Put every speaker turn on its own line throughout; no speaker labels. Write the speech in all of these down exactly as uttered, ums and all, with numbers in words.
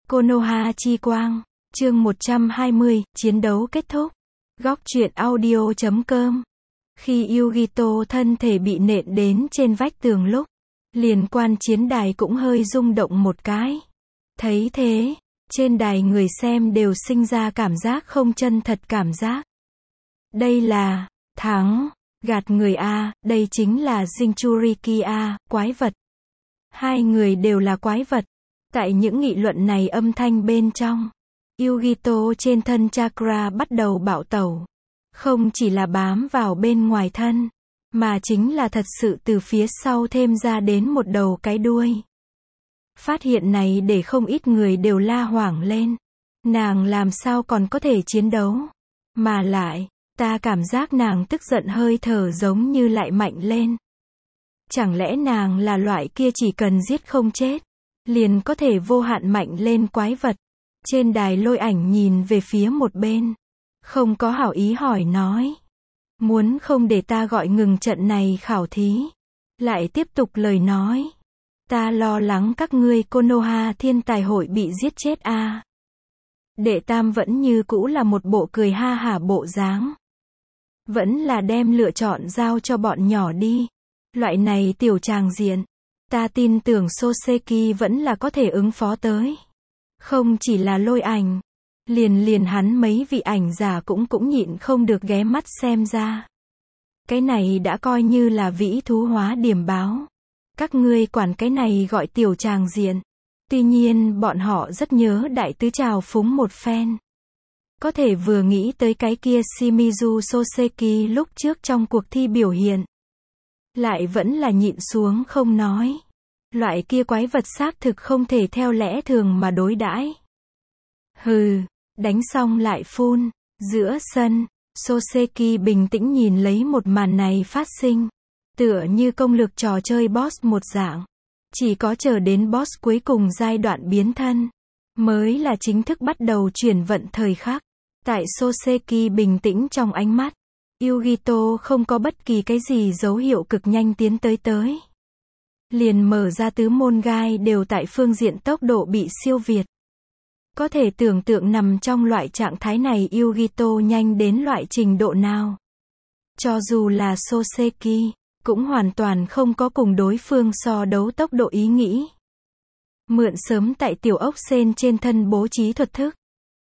Konoha chi quang, chương một trăm hai mươi, chiến đấu kết thúc. Góc truyện audio chấm com. Khi Yugito thân thể bị nện đến trên vách tường lúc, liền quan chiến đài cũng hơi rung động một cái. Thấy thế, trên đài người xem đều sinh ra cảm giác không chân thật cảm giác. Đây là, thắng, gạt người a, đây chính là Jinchuriki a, quái vật. Hai người đều là quái vật. Tại những nghị luận này âm thanh bên trong, Yugito trên thân chakra bắt đầu bạo tẩu. Không chỉ là bám vào bên ngoài thân, mà chính là thật sự từ phía sau thêm ra đến một đầu cái đuôi. Phát hiện này để không ít người đều la hoảng lên. Nàng làm sao còn có thể chiến đấu? Mà lại, ta cảm giác nàng tức giận hơi thở giống như lại mạnh lên. Chẳng lẽ nàng là loại kia chỉ cần giết không chết, liền có thể vô hạn mạnh lên quái vật? Trên đài Lôi Ảnh nhìn về phía một bên, không có hảo ý hỏi nói. Muốn không để ta gọi ngừng trận này khảo thí? Lại tiếp tục lời nói. Ta lo lắng các ngươi Konoha thiên tài hội bị giết chết a. À. Đệ Tam vẫn như cũ là một bộ cười ha hả bộ dáng. Vẫn là đem lựa chọn giao cho bọn nhỏ đi. Loại này tiểu tràng diện, ta tin tưởng Soseki vẫn là có thể ứng phó tới. Không chỉ là Lôi Ảnh, liền liền hắn mấy vị ảnh giả cũng cũng nhịn không được ghé mắt xem ra. Cái này đã coi như là vĩ thú hóa điểm báo. Các ngươi quản cái này gọi tiểu tràng diện. Tuy nhiên bọn họ rất nhớ đại tứ trào phúng một phen. Có thể vừa nghĩ tới cái kia Shimizu Soseki lúc trước trong cuộc thi biểu hiện, lại vẫn là nhịn xuống không nói. Loại kia quái vật xác thực không thể theo lẽ thường mà đối đãi. Hừ, đánh xong lại phun. Giữa sân, Soseki bình tĩnh nhìn lấy một màn này phát sinh. Tựa như công lược trò chơi boss một dạng. Chỉ có chờ đến boss cuối cùng giai đoạn biến thân, mới là chính thức bắt đầu chuyển vận thời khắc. Tại Soseki bình tĩnh trong ánh mắt, Yugito không có bất kỳ cái gì dấu hiệu cực nhanh tiến tới tới. Liền mở ra tứ môn gai đều tại phương diện tốc độ bị siêu việt. Có thể tưởng tượng nằm trong loại trạng thái này Yugito nhanh đến loại trình độ nào. Cho dù là Soseki, cũng hoàn toàn không có cùng đối phương so đấu tốc độ ý nghĩ. Mượn sớm tại tiểu ốc sen trên thân bố trí thuật thức,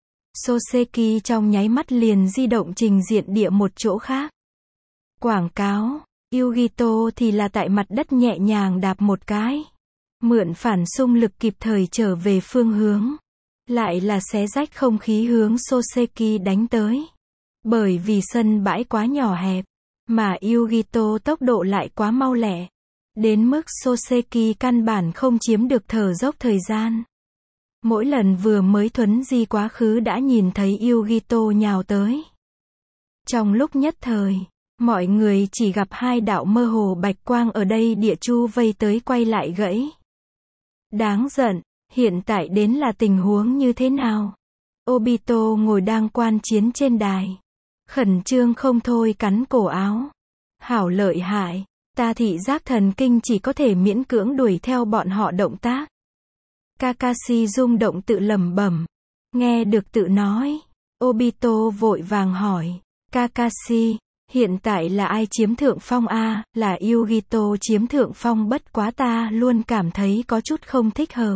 Soseki trong nháy mắt liền di động trình diện địa một chỗ khác. Quảng cáo, Yugito thì là tại mặt đất nhẹ nhàng đạp một cái. Mượn phản xung lực kịp thời trở về phương hướng. Lại là xé rách không khí hướng Soseki đánh tới. Bởi vì sân bãi quá nhỏ hẹp, mà Yugito tốc độ lại quá mau lẹ. Đến mức Soseki căn bản không chiếm được thở dốc thời gian. Mỗi lần vừa mới thuấn di quá khứ đã nhìn thấy Yugito nhào tới. Trong lúc nhất thời, mọi người chỉ gặp hai đạo mơ hồ bạch quang ở đây địa chu vây tới quay lại gãy. Đáng giận, hiện tại đến là tình huống như thế nào? Obito ngồi đang quan chiến trên đài. Khẩn trương không thôi cắn cổ áo. Hảo lợi hại, ta thị giác thần kinh chỉ có thể miễn cưỡng đuổi theo bọn họ động tác. Kakashi rung động tự lẩm bẩm. Nghe được tự nói, Obito vội vàng hỏi. Kakashi, hiện tại là ai chiếm thượng phong a? Là Yugito chiếm thượng phong, bất quá ta luôn cảm thấy có chút không thích hợp.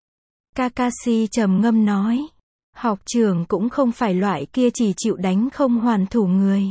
Kakashi trầm ngâm nói. Học trưởng cũng không phải loại kia chỉ chịu đánh không hoàn thủ người.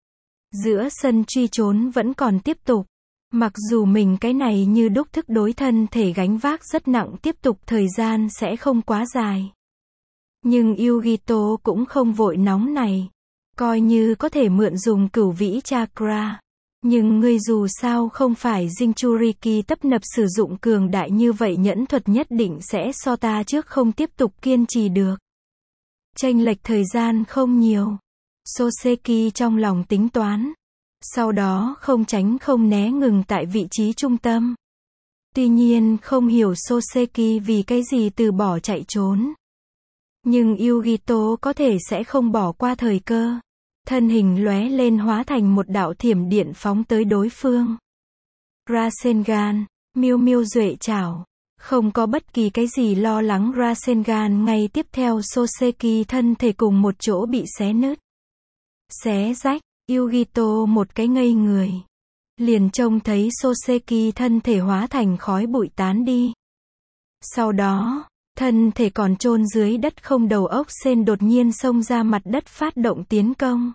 Giữa sân truy trốn vẫn còn tiếp tục. Mặc dù mình cái này như đúc thức đối thân thể gánh vác rất nặng, tiếp tục thời gian sẽ không quá dài. Nhưng Yugito cũng không vội nóng này. Coi như có thể mượn dùng cửu vĩ chakra. Nhưng ngươi dù sao không phải Jinchuriki tấp nập sử dụng cường đại như vậy, nhẫn thuật nhất định sẽ so ta trước không tiếp tục kiên trì được. Chênh lệch thời gian không nhiều. Soseki trong lòng tính toán. Sau đó không tránh không né ngừng tại vị trí trung tâm. Tuy nhiên không hiểu Soseki vì cái gì từ bỏ chạy trốn. Nhưng Yugito có thể sẽ không bỏ qua thời cơ. Thân hình lóe lên hóa thành một đạo thiểm điện phóng tới đối phương. Rasengan, Miêu Miêu duệ chảo. Không có bất kỳ cái gì lo lắng Rasengan ngay tiếp theo Soseki thân thể cùng một chỗ bị xé nứt. Xé rách, Yugito một cái ngây người. Liền trông thấy Soseki thân thể hóa thành khói bụi tán đi. Sau đó, thân thể còn chôn dưới đất không đầu ốc sên đột nhiên xông ra mặt đất phát động tiến công.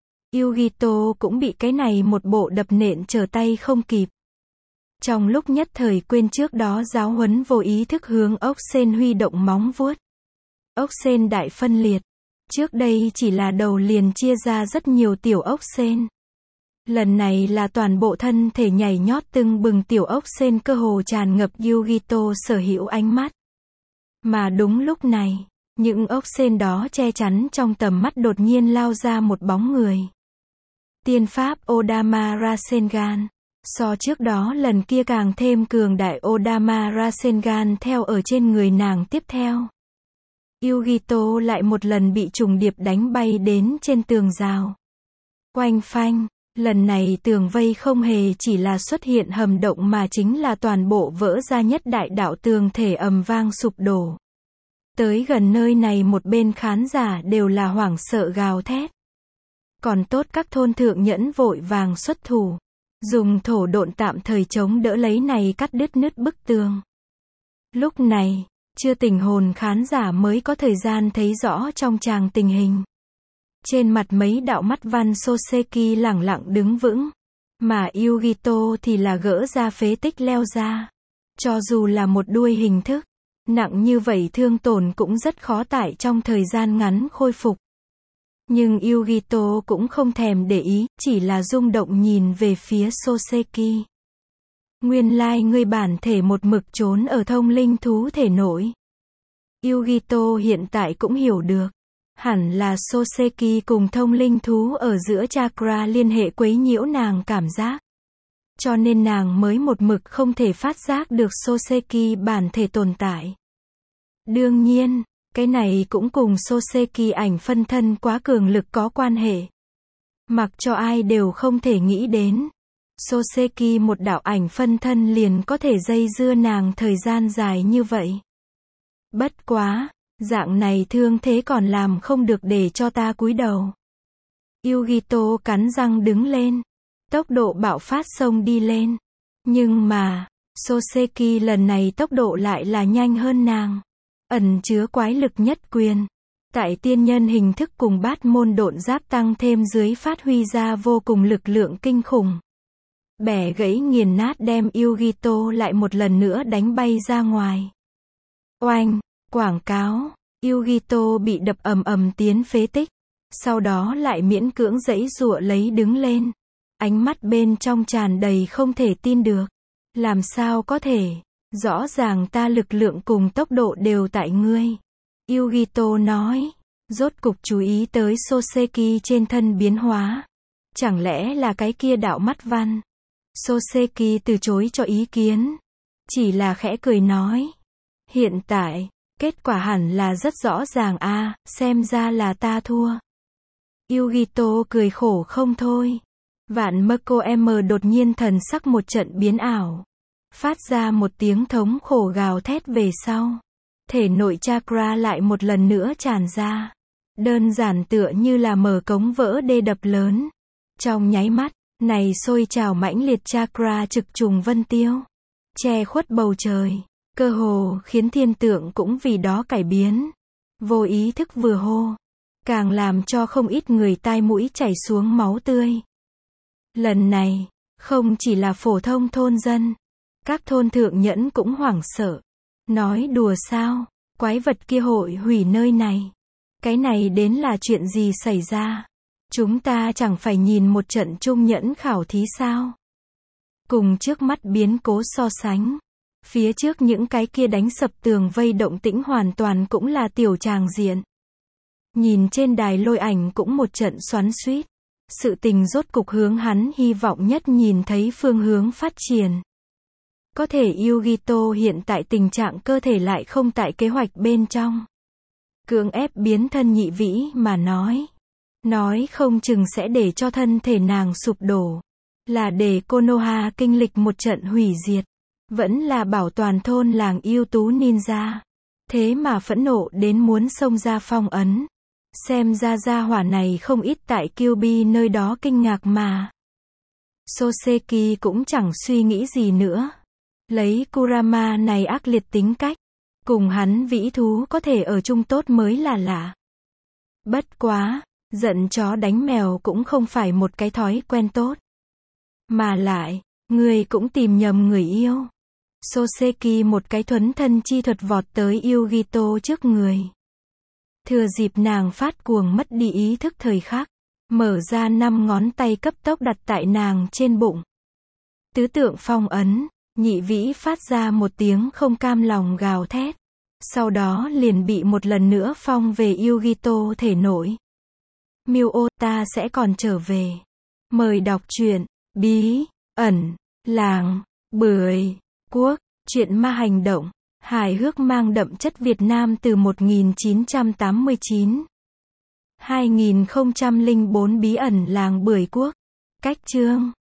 Yugito cũng bị cái này một bộ đập nện trở tay không kịp. Trong lúc nhất thời quên trước đó giáo huấn vô ý thức hướng ốc sên huy động móng vuốt. Ốc sên đại phân liệt. Trước đây chỉ là đầu liền chia ra rất nhiều tiểu ốc sên. Lần này là toàn bộ thân thể nhảy nhót tưng bừng tiểu ốc sên cơ hồ tràn ngập Yugito sở hữu ánh mắt. Mà đúng lúc này, những ốc sên đó che chắn trong tầm mắt đột nhiên lao ra một bóng người. Tiên pháp Odama Rasengan. So trước đó lần kia càng thêm cường đại Odama Rasengan theo ở trên người nàng tiếp theo. Yugito lại một lần bị trùng điệp đánh bay đến trên tường rào. Oanh phanh, lần này tường vây không hề chỉ là xuất hiện hầm động mà chính là toàn bộ vỡ ra nhất đại đạo tường thể ầm vang sụp đổ. Tới gần nơi này một bên khán giả đều là hoảng sợ gào thét. Còn tốt các thôn thượng nhẫn vội vàng xuất thủ. Dùng thổ độn tạm thời chống đỡ lấy này cắt đứt nứt bức tường. Lúc này, chưa tỉnh hồn khán giả mới có thời gian thấy rõ trong tràng tình hình. Trên mặt mấy đạo mắt văn Soseki lẳng lặng đứng vững. Mà Yugito thì là gỡ ra phế tích leo ra. Cho dù là một đuôi hình thức, nặng như vậy thương tổn cũng rất khó tại trong thời gian ngắn khôi phục. Nhưng Yugito cũng không thèm để ý, chỉ là rung động nhìn về phía Soseki. Nguyên lai ngươi bản thể một mực trốn ở thông linh thú thể nội. Yugito hiện tại cũng hiểu được. Hẳn là Soseki cùng thông linh thú ở giữa chakra liên hệ quấy nhiễu nàng cảm giác. Cho nên nàng mới một mực không thể phát giác được Soseki bản thể tồn tại. Đương nhiên, cái này cũng cùng Soseki ảnh phân thân quá cường lực có quan hệ. Mặc cho ai đều không thể nghĩ đến. Soseki một đạo ảnh phân thân liền có thể dây dưa nàng thời gian dài như vậy. Bất quá, dạng này thương thế còn làm không được để cho ta cúi đầu. Yugito cắn răng đứng lên. Tốc độ bạo phát xông đi lên. Nhưng mà, Soseki lần này tốc độ lại là nhanh hơn nàng. Ẩn chứa quái lực nhất quyền. Tại tiên nhân hình thức cùng bát môn độn giáp tăng thêm dưới phát huy ra vô cùng lực lượng kinh khủng. Bẻ gãy nghiền nát đem Yugito lại một lần nữa đánh bay ra ngoài. Oanh, quảng cáo, Yugito bị đập ầm ầm tiến phế tích. Sau đó lại miễn cưỡng giãy giụa lấy đứng lên. Ánh mắt bên trong tràn đầy không thể tin được. Làm sao có thể? Rõ ràng ta lực lượng cùng tốc độ đều tại ngươi. Yugito nói. Rốt cục chú ý tới Soseki trên thân biến hóa. Chẳng lẽ là cái kia đạo mắt văn? Soseki từ chối cho ý kiến. Chỉ là khẽ cười nói. Hiện tại, kết quả hẳn là rất rõ ràng a, à, xem ra là ta thua. Yugito cười khổ không thôi. Vạn Mako M đột nhiên thần sắc một trận biến ảo. Phát ra một tiếng thống khổ gào thét về sau. Thể nội chakra lại một lần nữa tràn ra. Đơn giản tựa như là mở cống vỡ đê đập lớn. Trong nháy mắt, này sôi trào mãnh liệt chakra trực trùng vân tiêu. Che khuất bầu trời. Cơ hồ khiến thiên tượng cũng vì đó cải biến. Vô ý thức vừa hô. Càng làm cho không ít người tai mũi chảy xuống máu tươi. Lần này, không chỉ là phổ thông thôn dân. Các thôn thượng nhẫn cũng hoảng sợ. Nói đùa sao, quái vật kia hội hủy nơi này. Cái này đến là chuyện gì xảy ra? Chúng ta chẳng phải nhìn một trận trung nhẫn khảo thí sao? Cùng trước mắt biến cố so sánh. Phía trước những cái kia đánh sập tường vây động tĩnh hoàn toàn cũng là tiểu tràng diện. Nhìn trên đài lôi ảnh cũng một trận xoắn xuýt. Sự tình rốt cục hướng hắn hy vọng nhất nhìn thấy phương hướng phát triển. Có thể Yugito hiện tại tình trạng cơ thể lại không tại kế hoạch bên trong. Cưỡng ép biến thân nhị vĩ mà nói. Nói không chừng sẽ để cho thân thể nàng sụp đổ. Là để Konoha kinh lịch một trận hủy diệt. Vẫn là bảo toàn thôn làng yêu tú ninja. Thế mà phẫn nộ đến muốn xông ra phong ấn. Xem ra gia hỏa này không ít tại Kyuubi nơi đó kinh ngạc mà. Soseki cũng chẳng suy nghĩ gì nữa. Lấy Kurama này ác liệt tính cách. Cùng hắn vĩ thú có thể ở chung tốt mới là lạ. Bất quá, giận chó đánh mèo cũng không phải một cái thói quen tốt. Mà lại, người cũng tìm nhầm người yêu. Soseki một cái thuấn thân chi thuật vọt tới Yugito trước người. Thừa dịp nàng phát cuồng mất đi ý thức thời khắc, mở ra năm ngón tay cấp tốc đặt tại nàng trên bụng. Tứ tượng phong ấn, nhị vĩ phát ra một tiếng không cam lòng gào thét. Sau đó liền bị một lần nữa phong về Yugito thể nội. Miu ta sẽ còn trở về. Mời đọc truyện Bí ẩn làng Bưởi Quốc, truyện ma hành động, hài hước mang đậm chất Việt Nam từ một nghìn chín trăm tám mươi chín. hai nghìn không trăm lẻ bốn Bí ẩn làng Bưởi Quốc. Cách chương